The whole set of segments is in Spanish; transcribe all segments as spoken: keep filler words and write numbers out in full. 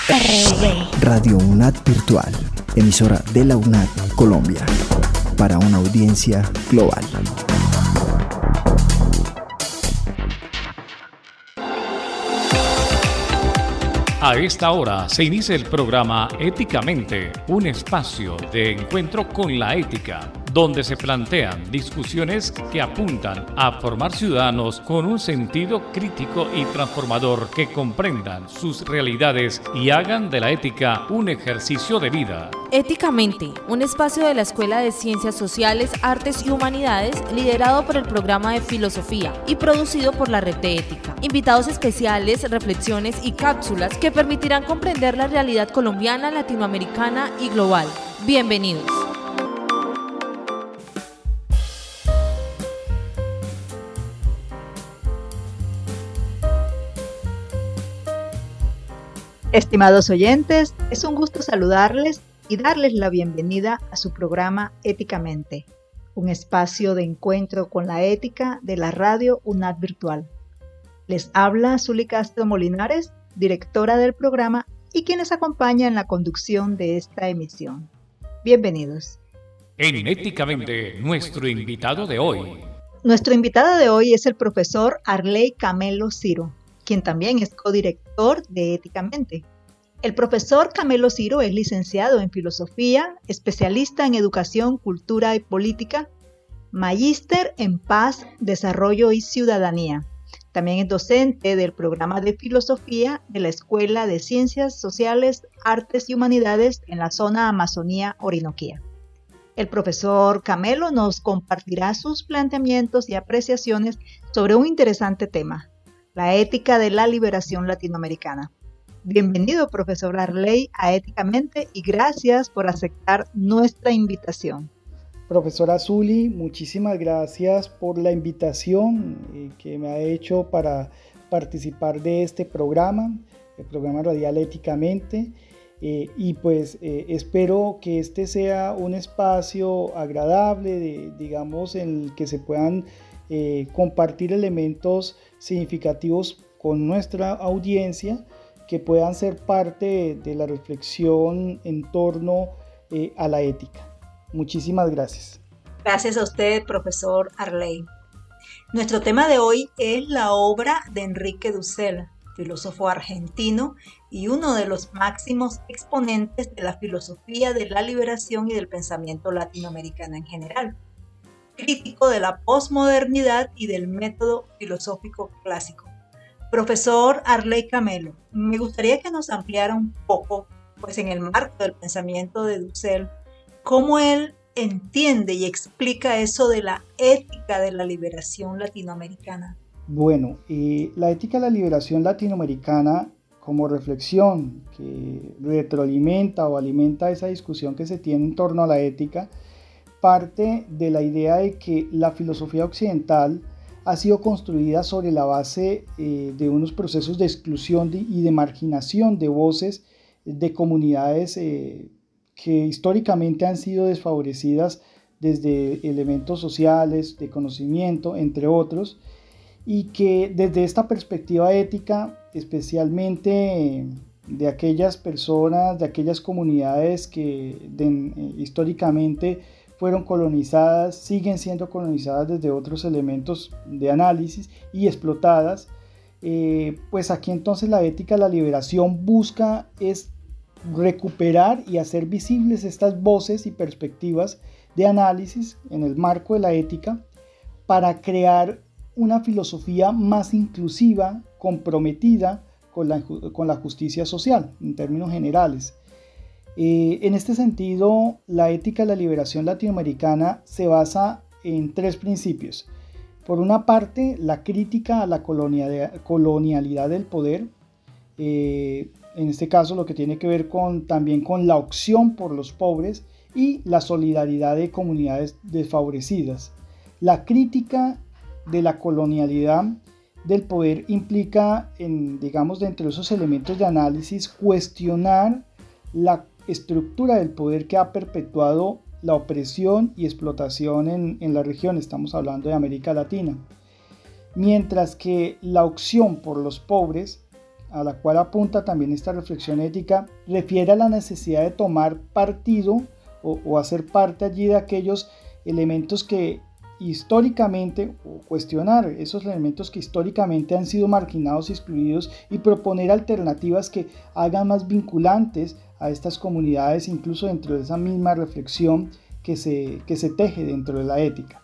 R V. Radio UNAD Virtual, emisora de la UNAD Colombia, para una audiencia global. A esta hora se inicia el programa Éticamente, un espacio de encuentro con la ética, donde se plantean discusiones que apuntan a formar ciudadanos con un sentido crítico y transformador que comprendan sus realidades y hagan de la ética un ejercicio de vida. Éticamente, un espacio de la Escuela de Ciencias Sociales, Artes y Humanidades, liderado por el programa de Filosofía y producido por la Red de Ética. Invitados especiales, reflexiones y cápsulas que permitirán comprender la realidad colombiana, latinoamericana y global. Bienvenidos. Estimados oyentes, es un gusto saludarles y darles la bienvenida a su programa Éticamente, un espacio de encuentro con la ética de la radio UNAD Virtual. Les habla Zuli Castro Molinares, directora del programa y quien les acompaña en la conducción de esta emisión. Bienvenidos. En Éticamente, nuestro invitado de hoy. Nuestro invitado de hoy es el profesor Arley Camelo Ciro, quien también es codirector de Éticamente. El profesor Camelo Ciro es licenciado en Filosofía, especialista en Educación, Cultura y Política, magíster en Paz, Desarrollo y Ciudadanía. También es docente del programa de Filosofía de la Escuela de Ciencias Sociales, Artes y Humanidades en la zona Amazonía Orinoquía. El profesor Camelo nos compartirá sus planteamientos y apreciaciones sobre un interesante tema: la ética de la liberación latinoamericana. Bienvenido, profesor Arley, a Éticamente y gracias por aceptar nuestra invitación. Profesora Zuli, muchísimas gracias por la invitación eh, que me ha hecho para participar de este programa, el programa radial Éticamente, eh, y pues eh, espero que este sea un espacio agradable, de, digamos, en el que se puedan eh, compartir elementos significativos con nuestra audiencia, que puedan ser parte de la reflexión en torno eh, a la ética. Muchísimas gracias. Gracias a usted, profesor Arley. Nuestro tema de hoy es la obra de Enrique Dussel, filósofo argentino y uno de los máximos exponentes de la filosofía de la liberación y del pensamiento latinoamericano en general, crítico de la posmodernidad y del método filosófico clásico. Profesor Arley Camelo, me gustaría que nos ampliara un poco, pues en el marco del pensamiento de Dussel, cómo él entiende y explica eso de la ética de la liberación latinoamericana. Bueno, eh, la ética de la liberación latinoamericana, como reflexión que retroalimenta o alimenta esa discusión que se tiene en torno a la ética, parte de la idea de que la filosofía occidental ha sido construida sobre la base eh, de unos procesos de exclusión de, y de marginación de voces de comunidades eh, que históricamente han sido desfavorecidas desde elementos sociales, de conocimiento, entre otros, y que desde esta perspectiva ética, especialmente de aquellas personas, de aquellas comunidades que de, eh, históricamente fueron colonizadas, siguen siendo colonizadas desde otros elementos de análisis y explotadas, eh, pues aquí entonces la ética de la liberación busca es recuperar y hacer visibles estas voces y perspectivas de análisis en el marco de la ética para crear una filosofía más inclusiva, comprometida con la, con la justicia social en términos generales. Eh, en este sentido, la ética de la liberación latinoamericana se basa en tres principios. Por una parte, la crítica a la colonialidad, colonialidad del poder, eh, en este caso lo que tiene que ver con, también con la opción por los pobres y la solidaridad de comunidades desfavorecidas. La crítica de la colonialidad del poder implica, en, digamos, dentro de esos elementos de análisis, cuestionar la estructura del poder que ha perpetuado la opresión y explotación en, en la región. Estamos hablando de América Latina. Mientras que la opción por los pobres a la cual apunta también esta reflexión ética, refiere a la necesidad de tomar partido o, o hacer parte allí de aquellos elementos que históricamente, o cuestionar esos elementos que históricamente han sido marginados y excluidos y proponer alternativas que hagan más vinculantes a estas comunidades, incluso dentro de esa misma reflexión que se, que se teje dentro de la ética.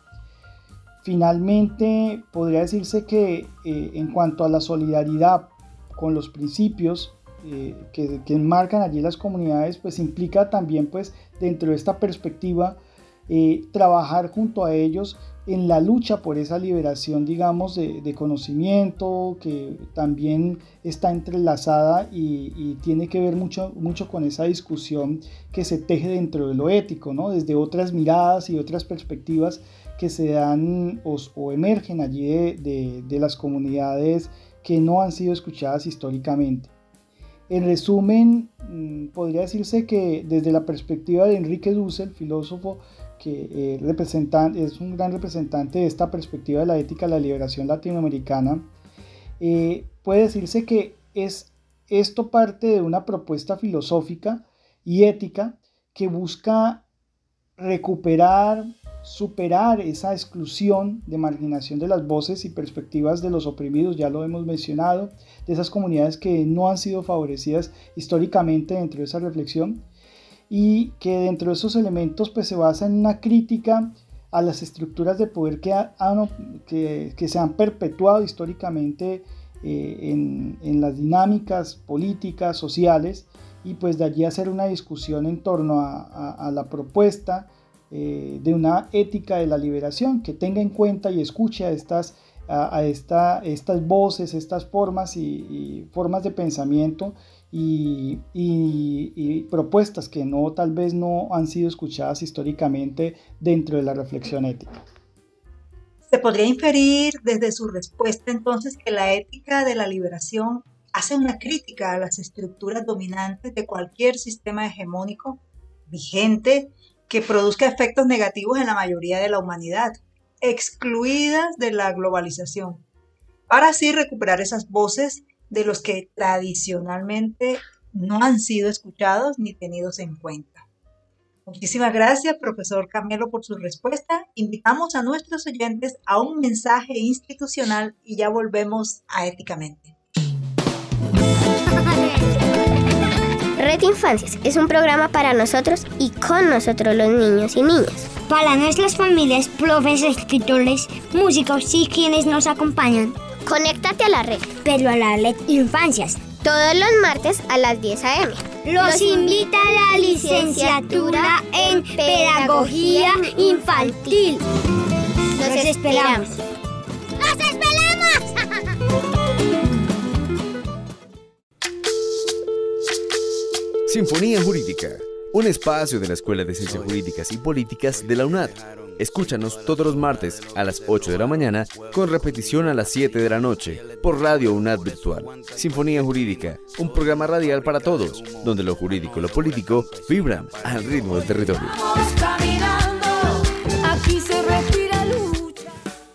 Finalmente, podría decirse que eh, en cuanto a la solidaridad con los principios eh, que, que enmarcan allí las comunidades, pues implica también, pues, dentro de esta perspectiva, Eh, trabajar junto a ellos en la lucha por esa liberación, digamos, de, de conocimiento, que también está entrelazada y, y tiene que ver mucho, mucho con esa discusión que se teje dentro de lo ético, ¿no? Desde otras miradas y otras perspectivas que se dan o, o emergen allí de, de, de las comunidades que no han sido escuchadas históricamente. En resumen, podría decirse que desde la perspectiva de Enrique Dussel, filósofo que eh, representante, es un gran representante de esta perspectiva de la ética de la liberación latinoamericana, eh, puede decirse que es esto parte de una propuesta filosófica y ética que busca recuperar, superar esa exclusión de marginación de las voces y perspectivas de los oprimidos, ya lo hemos mencionado, de esas comunidades que no han sido favorecidas históricamente dentro de esa reflexión, y que dentro de esos elementos pues se basa en una crítica a las estructuras de poder que, han, que, que se han perpetuado históricamente eh, en, en las dinámicas políticas, sociales, y pues de allí hacer una discusión en torno a, a, a la propuesta eh, de una ética de la liberación que tenga en cuenta y escuche a estas, a, a esta, estas voces, estas formas y, y formas de pensamiento y, y, y propuestas que no, tal vez no han sido escuchadas históricamente dentro de la reflexión ética. Se podría inferir desde su respuesta entonces que la ética de la liberación hace una crítica a las estructuras dominantes de cualquier sistema hegemónico vigente que produzca efectos negativos en la mayoría de la humanidad, excluidas de la globalización, para así recuperar esas voces de los que tradicionalmente no han sido escuchados ni tenidos en cuenta. Muchísimas gracias, profesor Camelo, por su respuesta. Invitamos a nuestros oyentes a un mensaje institucional y ya volvemos a Éticamente. Red Infancias es un programa para nosotros y con nosotros los niños y niñas. Para nuestras familias, profes, escritores, músicos y quienes nos acompañan. Conéctate a la red. Pero a la Red Infancias. Todos los martes a las diez a eme. Los, Los invita a la licenciatura en Pedagogía Infantil. Los, Los esperamos. ¡Los esperamos! Sinfonía Jurídica, un espacio de la Escuela de Ciencias Jurídicas y Políticas de la UNAD. Escúchanos todos los martes a las ocho de la mañana, con repetición a las siete de la noche, por Radio UNAD Virtual. Sinfonía Jurídica, un programa radial para todos, donde lo jurídico y lo político vibran al ritmo del territorio. Vamos caminando, aquí se respira lucha.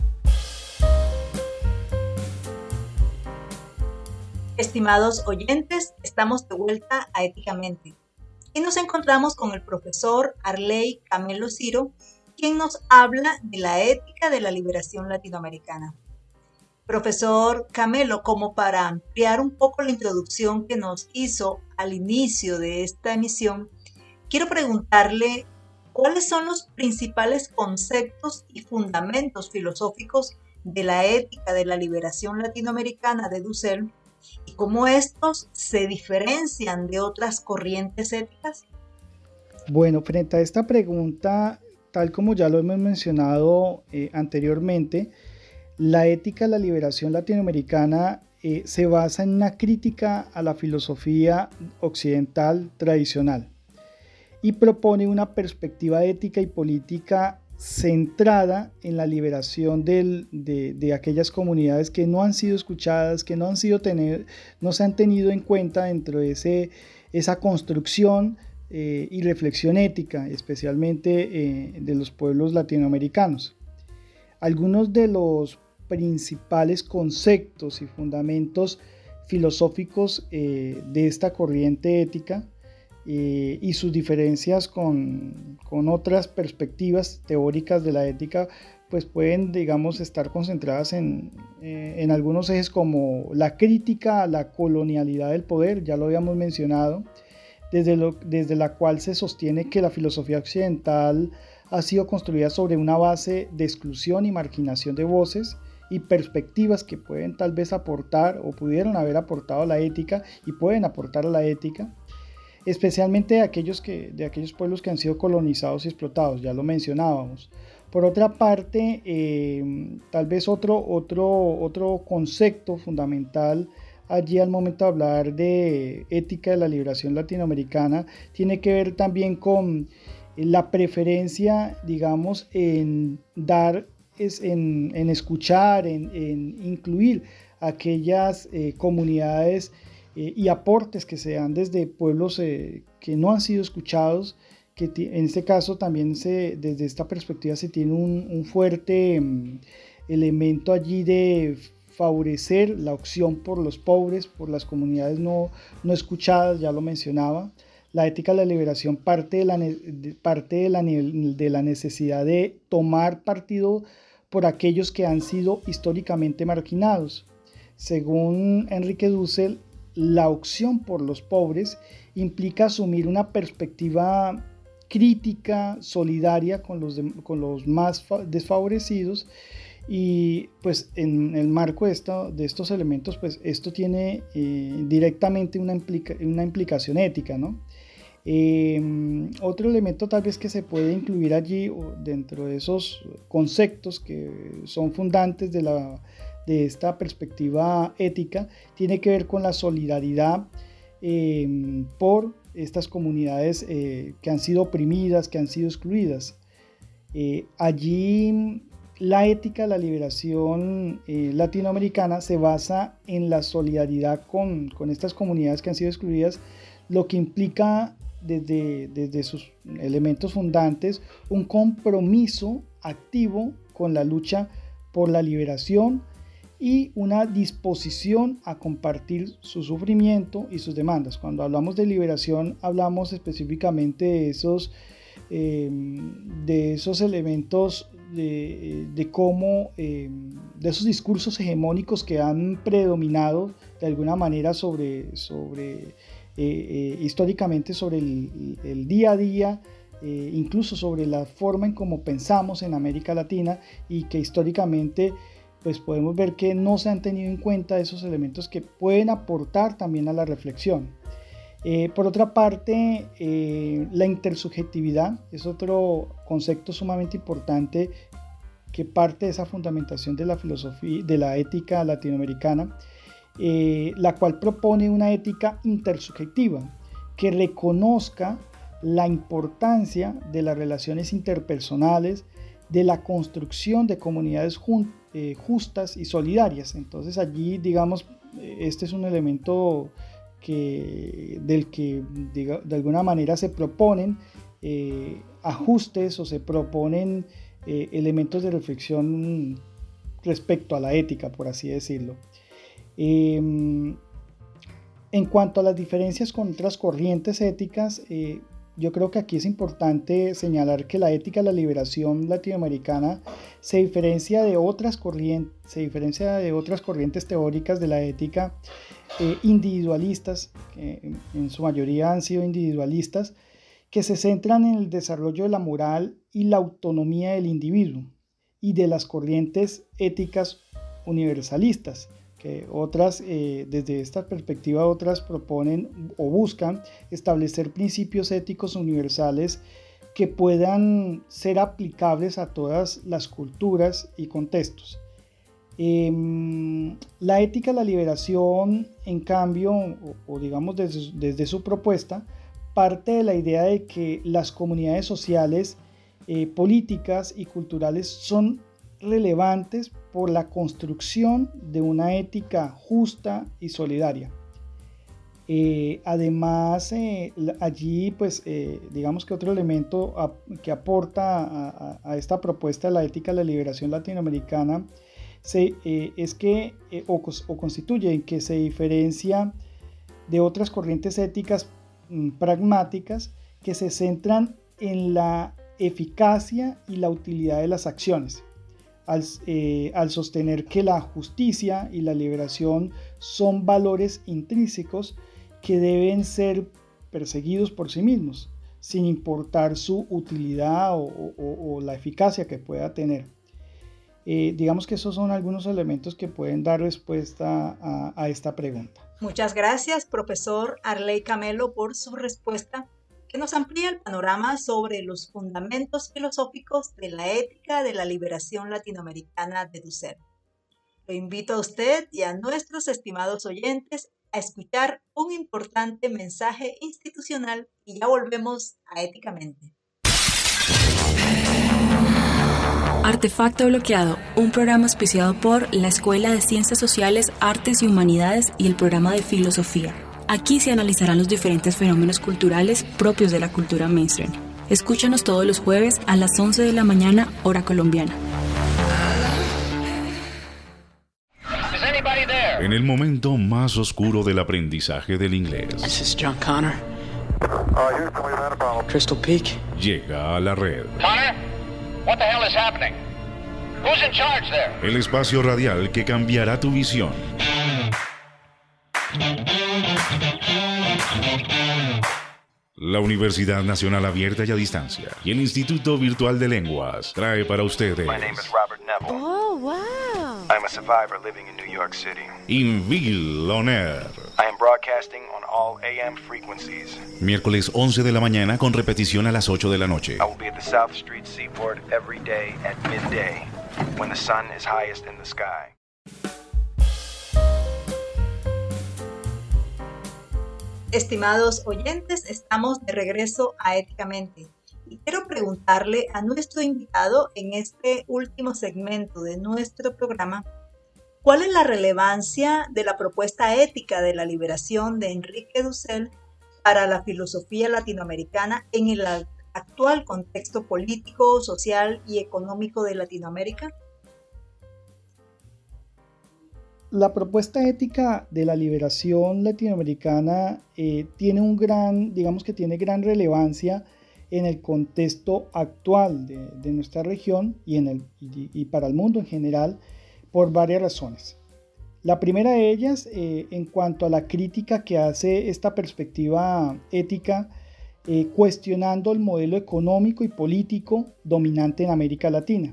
Estimados oyentes, estamos de vuelta a Éticamente y nos encontramos con el profesor Arley Camelo Ciro, quien nos habla de la ética de la liberación latinoamericana. Profesor Camelo, como para ampliar un poco la introducción que nos hizo al inicio de esta emisión, quiero preguntarle cuáles son los principales conceptos y fundamentos filosóficos de la ética de la liberación latinoamericana de Dussel y cómo estos se diferencian de otras corrientes éticas. Bueno, frente a esta pregunta, tal como ya lo hemos mencionado eh, anteriormente, la ética de la liberación latinoamericana eh, se basa en una crítica a la filosofía occidental tradicional y propone una perspectiva ética y política centrada en la liberación del, de, de aquellas comunidades que no han sido escuchadas, que no, han sido tener, no se han tenido en cuenta dentro de ese, esa construcción Eh, y reflexión ética, especialmente eh, de los pueblos latinoamericanos. Algunos de los principales conceptos y fundamentos filosóficos eh, de esta corriente ética eh, y sus diferencias con, con otras perspectivas teóricas de la ética, pues pueden, digamos, estar concentradas en, eh, en algunos ejes como la crítica a la colonialidad del poder, ya lo habíamos mencionado, desde, lo, desde la cual se sostiene que la filosofía occidental ha sido construida sobre una base de exclusión y marginación de voces y perspectivas que pueden tal vez aportar o pudieron haber aportado a la ética y pueden aportar a la ética, especialmente de aquellos, que, de aquellos pueblos que han sido colonizados y explotados, ya lo mencionábamos. Por otra parte, eh, tal vez otro, otro, otro concepto fundamental allí al momento de hablar de ética de la liberación latinoamericana tiene que ver también con la preferencia, digamos, en dar, es en, en escuchar, en, en incluir aquellas eh, comunidades eh, y aportes que se dan desde pueblos eh, que no han sido escuchados, que en este caso también se, desde esta perspectiva se tiene un, un fuerte um, elemento allí de favorecer la opción por los pobres, por las comunidades no, no escuchadas, ya lo mencionaba. La ética de la liberación parte, de la, parte de, la, de la necesidad de tomar partido por aquellos que han sido históricamente marginados. Según Enrique Dussel, la opción por los pobres implica asumir una perspectiva crítica, solidaria con los, de, con los más desfavorecidos, y pues en el marco de, esta, de estos elementos, pues esto tiene eh, directamente una, implica, una implicación ética, ¿no? Eh, otro elemento tal vez que se puede incluir allí dentro de esos conceptos que son fundantes de, la, de esta perspectiva ética tiene que ver con la solidaridad eh, por estas comunidades eh, que han sido oprimidas, que han sido excluidas. Eh, allí la ética de la liberación eh, latinoamericana se basa en la solidaridad con, con estas comunidades que han sido excluidas, lo que implica desde, desde sus elementos fundantes un compromiso activo con la lucha por la liberación y una disposición a compartir su sufrimiento y sus demandas. Cuando hablamos de liberación hablamos específicamente de esos, eh, de esos elementos de, de cómo, eh, de esos discursos hegemónicos que han predominado de alguna manera sobre, sobre eh, eh, históricamente sobre el, el día a día, eh, incluso sobre la forma en cómo pensamos en América Latina, y que históricamente pues podemos ver que no se han tenido en cuenta esos elementos que pueden aportar también a la reflexión. Eh, por otra parte, eh, la intersubjetividad es otro concepto sumamente importante que parte de esa fundamentación de la filosofía, de la ética latinoamericana, eh, la cual propone una ética intersubjetiva que reconozca la importancia de las relaciones interpersonales, de la construcción de comunidades juntas, Eh, justas y solidarias. Entonces allí, digamos, este es un elemento que, del que diga, de alguna manera se proponen eh, ajustes o se proponen eh, elementos de reflexión respecto a la ética, por así decirlo. Eh, en cuanto a las diferencias con otras corrientes éticas, eh, yo creo que aquí es importante señalar que la ética de la liberación latinoamericana se diferencia de otras corrientes, se diferencia de otras corrientes teóricas de la ética eh, individualistas, que en su mayoría han sido individualistas, que se centran en el desarrollo de la moral y la autonomía del individuo, y de las corrientes éticas universalistas, que otras, eh, desde esta perspectiva, otras proponen o buscan establecer principios éticos universales que puedan ser aplicables a todas las culturas y contextos. Eh, la ética de la liberación, en cambio, o, o digamos desde, desde su propuesta, parte de la idea de que las comunidades sociales, eh, políticas y culturales son relevantes por la construcción de una ética justa y solidaria. Eh, además, eh, allí, pues, eh, digamos que otro elemento a, que aporta a, a, a esta propuesta de la ética de la liberación latinoamericana se, eh, es que, eh, o, o constituye en que se diferencia de otras corrientes éticas mm, pragmáticas que se centran en la eficacia y la utilidad de las acciones, al, eh, al sostener que la justicia y la liberación son valores intrínsecos que deben ser perseguidos por sí mismos, sin importar su utilidad o, o, o la eficacia que pueda tener. Eh, digamos que esos son algunos elementos que pueden dar respuesta a, a esta pregunta. Muchas gracias, profesor Arley Camelo, por su respuesta, que nos amplía el panorama sobre los fundamentos filosóficos de la ética de la liberación latinoamericana de Dussel. Lo invito a usted y a nuestros estimados oyentes a escuchar un importante mensaje institucional y ya volvemos a Éticamente. Artefacto Bloqueado, un programa auspiciado por la Escuela de Ciencias Sociales, Artes y Humanidades y el programa de Filosofía. Aquí se analizarán los diferentes fenómenos culturales propios de la cultura mainstream. Escúchanos todos los jueves a las once de la mañana, hora colombiana. En el momento más oscuro del aprendizaje del inglés. This is John Connor. Crystal Peak. Llega a la red. Connor, what the hell is happening? Who's in charge there? El espacio radial que cambiará tu visión. La Universidad Nacional Abierta y a Distancia y el Instituto Virtual de Lenguas trae para ustedes. My name is Robert Neville. Oh, wow. I'm a survivor living in New York City. Inville On Air. I am broadcasting on all A M frequencies. Miércoles once de la mañana con repetición a las ocho de la noche. I will be at the South Street Seaport every day at midday when the sun is highest in the sky. Estimados oyentes, estamos de regreso a Éticamente y quiero preguntarle a nuestro invitado en este último segmento de nuestro programa, ¿cuál es la relevancia de la propuesta ética de la liberación de Enrique Dussel para la filosofía latinoamericana en el actual contexto político, social y económico de Latinoamérica? La propuesta ética de la liberación latinoamericana eh, tiene un gran, digamos que tiene gran relevancia en el contexto actual de, de nuestra región y, en el, y, y para el mundo en general por varias razones. La primera de ellas, eh, en cuanto a la crítica que hace esta perspectiva ética, eh, cuestionando el modelo económico y político dominante en América Latina,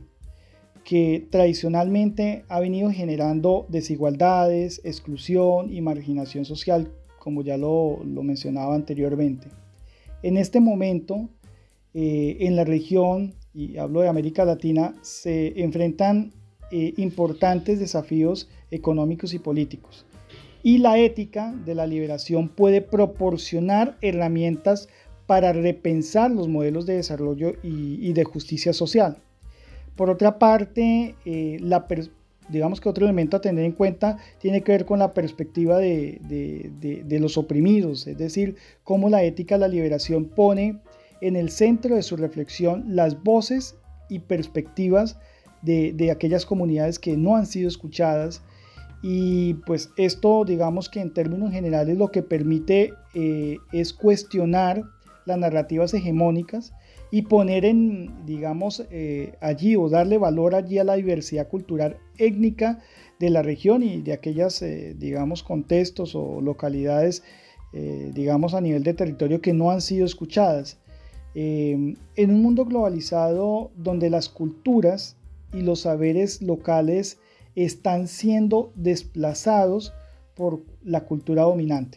que tradicionalmente ha venido generando desigualdades, exclusión y marginación social, como ya lo, lo mencionaba anteriormente. En este momento, eh, en la región, y hablo de América Latina, se enfrentan eh, importantes desafíos económicos y políticos. Y la ética de la liberación puede proporcionar herramientas para repensar los modelos de desarrollo y, y de justicia social. Por otra parte, eh, la digamos que otro elemento a tener en cuenta tiene que ver con la perspectiva de, de, de, de los oprimidos, es decir, cómo la ética de la liberación pone en el centro de su reflexión las voces y perspectivas de, de aquellas comunidades que no han sido escuchadas, y pues esto, digamos que en términos generales lo que permite eh, es cuestionar las narrativas hegemónicas y poner en, digamos, eh, allí o darle valor allí a la diversidad cultural étnica de la región y de aquellas, eh, digamos, contextos o localidades, eh, digamos, a nivel de territorio que no han sido escuchadas. Eh, en un mundo globalizado donde las culturas y los saberes locales están siendo desplazados por la cultura dominante.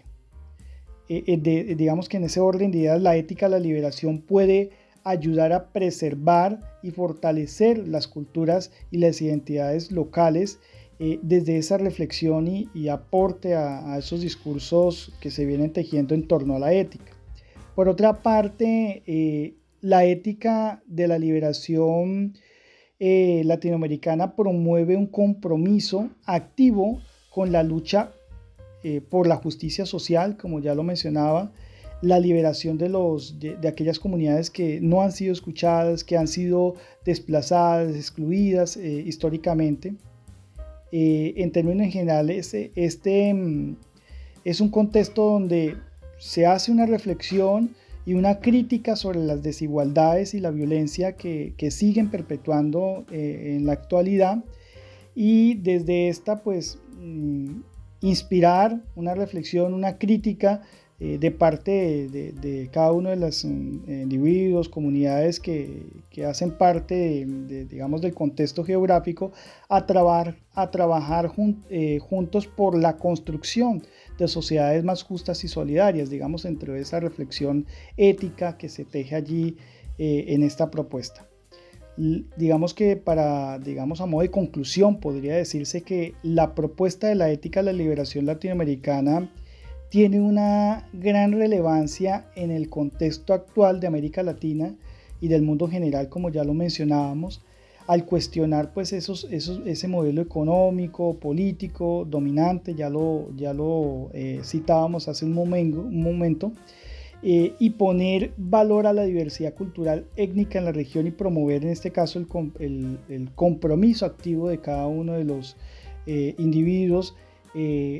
Eh, de, digamos que en ese orden de ideas la ética de la liberación puede ayudar a preservar y fortalecer las culturas y las identidades locales eh, desde esa reflexión y, y aporte a, a esos discursos que se vienen tejiendo en torno a la ética. Por otra parte, eh, la ética de la liberación eh, latinoamericana promueve un compromiso activo con la lucha eh, por la justicia social, como ya lo mencionaba, la liberación de, los, de, de aquellas comunidades que no han sido escuchadas, que han sido desplazadas, excluidas eh, históricamente. Eh, en términos generales, este mm, es un contexto donde se hace una reflexión y una crítica sobre las desigualdades y la violencia que, que siguen perpetuando eh, en la actualidad, y desde esta pues mm, inspirar una reflexión, una crítica eh, de parte de, de, de cada uno de los eh, individuos, comunidades que, que hacen parte de, de, digamos, del contexto geográfico, a, trabar, a trabajar jun, eh, juntos por la construcción de sociedades más justas y solidarias, digamos, entre esa reflexión ética que se teje allí eh, en esta propuesta. L- digamos que para, digamos, a modo de conclusión, podría decirse que la propuesta de la ética de la liberación latinoamericana tiene una gran relevancia en el contexto actual de América Latina y del mundo en general, como ya lo mencionábamos, al cuestionar pues esos, esos, ese modelo económico, político, dominante, ya lo, ya lo eh, citábamos hace un momento, un momento eh, y poner valor a la diversidad cultural étnica en la región y promover en este caso el, el, el compromiso activo de cada uno de los eh, individuos eh,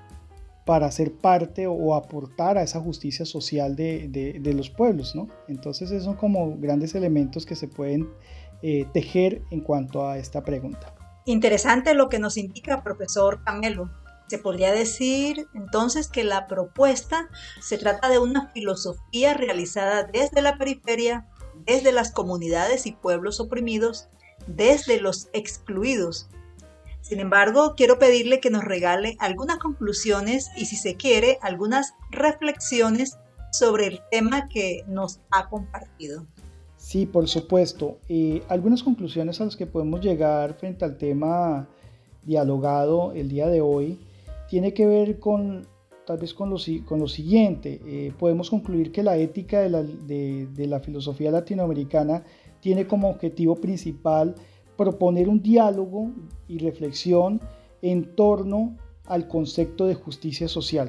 para ser parte o aportar a esa justicia social de, de, de los pueblos, ¿no? Entonces esos son como grandes elementos que se pueden eh, tejer en cuanto a esta pregunta. Interesante lo que nos indica profesor Camelo. Se podría decir entonces que la propuesta se trata de una filosofía realizada desde la periferia, desde las comunidades y pueblos oprimidos, desde los excluidos. Sin embargo, quiero pedirle que nos regale algunas conclusiones y, si se quiere, algunas reflexiones sobre el tema que nos ha compartido. Sí, por supuesto. Eh, algunas conclusiones a las que podemos llegar frente al tema dialogado el día de hoy tiene que ver con, tal vez con lo, con lo siguiente. Eh, podemos concluir que la ética de la, de, de la filosofía latinoamericana tiene como objetivo principal proponer un diálogo y reflexión en torno al concepto de justicia social,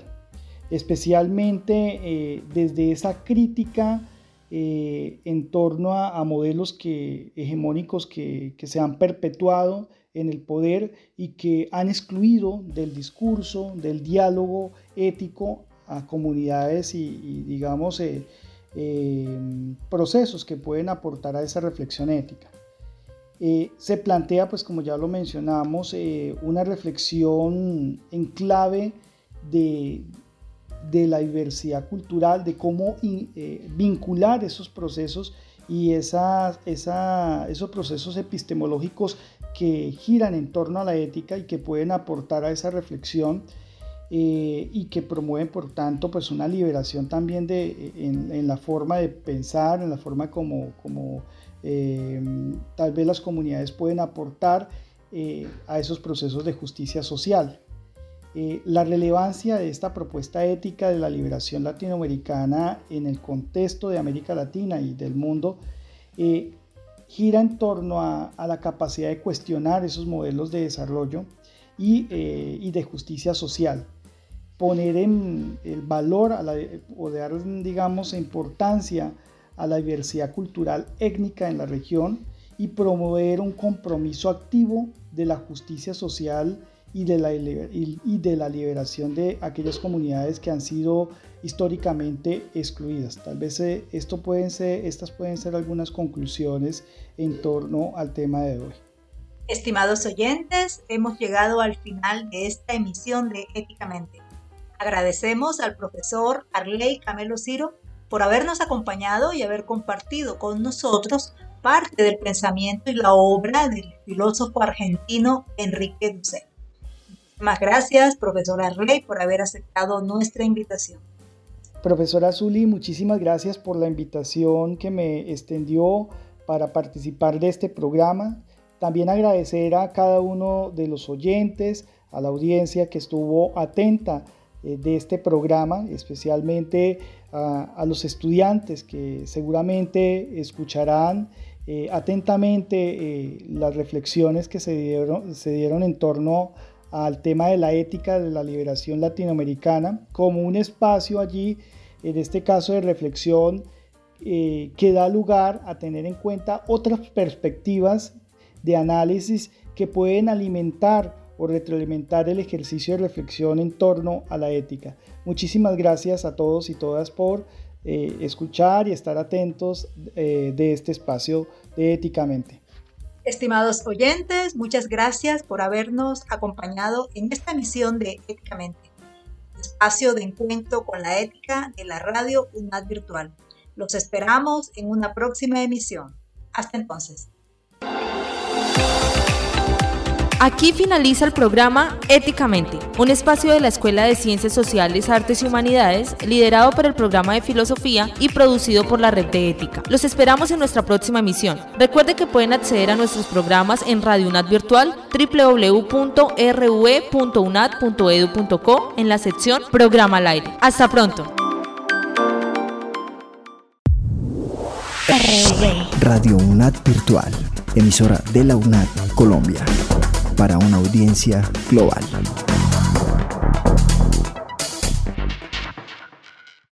especialmente eh, desde esa crítica eh, en torno a, a modelos que, hegemónicos que, que se han perpetuado en el poder y que han excluido del discurso, del diálogo ético a comunidades y, y digamos, eh, eh, procesos que pueden aportar a esa reflexión ética. Eh, se plantea, pues como ya lo mencionamos, eh, una reflexión en clave de, de la diversidad cultural, de cómo in, eh, vincular esos procesos y esa, esa, esos procesos epistemológicos que giran en torno a la ética y que pueden aportar a esa reflexión eh, y que promueven, por tanto, pues una liberación también de, en, en la forma de pensar, en la forma como, como Eh, tal vez las comunidades pueden aportar eh, a esos procesos de justicia social. Eh, la relevancia de esta propuesta ética de la liberación latinoamericana en el contexto de América Latina y del mundo eh, gira en torno a, a la capacidad de cuestionar esos modelos de desarrollo y, eh, y de justicia social. Poner en el valor a la, o dar, digamos, importancia a la diversidad cultural étnica en la región y promover un compromiso activo de la justicia social y de la, y, y de la liberación de aquellas comunidades que han sido históricamente excluidas. Tal vez eh, esto pueden ser, estas pueden ser algunas conclusiones en torno al tema de hoy. Estimados oyentes, hemos llegado al final de esta emisión de Éticamente. Agradecemos al profesor Arley Camelo Ciro por habernos acompañado y haber compartido con nosotros parte del pensamiento y la obra del filósofo argentino Enrique Dussel. Muchas gracias, profesor Arley, por haber aceptado nuestra invitación. Profesora Zuli, muchísimas gracias por la invitación que me extendió para participar de este programa. También agradecer a cada uno de los oyentes, a la audiencia que estuvo atenta de este programa, especialmente a, a los estudiantes que seguramente escucharán eh, atentamente eh, las reflexiones que se dieron, se dieron en torno al tema de la ética de la liberación latinoamericana como un espacio allí, en este caso de reflexión, eh, que da lugar a tener en cuenta otras perspectivas de análisis que pueden alimentar por retroalimentar el ejercicio de reflexión en torno a la ética. Muchísimas gracias a todos y todas por eh, escuchar y estar atentos eh, de este espacio de Éticamente. Estimados oyentes, muchas gracias por habernos acompañado en esta emisión de Éticamente, espacio de encuentro con la ética de la radio UNAD Virtual. Los esperamos en una próxima emisión. Hasta entonces. Aquí finaliza el programa Éticamente, un espacio de la Escuela de Ciencias Sociales, Artes y Humanidades, liderado por el programa de Filosofía y producido por la Red de Ética. Los esperamos en nuestra próxima emisión. Recuerde que pueden acceder a nuestros programas en Radio UNAD Virtual, doble u doble u doble u punto r u e punto u n a d punto e d u punto co, en la sección Programa al Aire. Hasta pronto. Radio UNAD Virtual, emisora de la UNAD Colombia, para una audiencia global.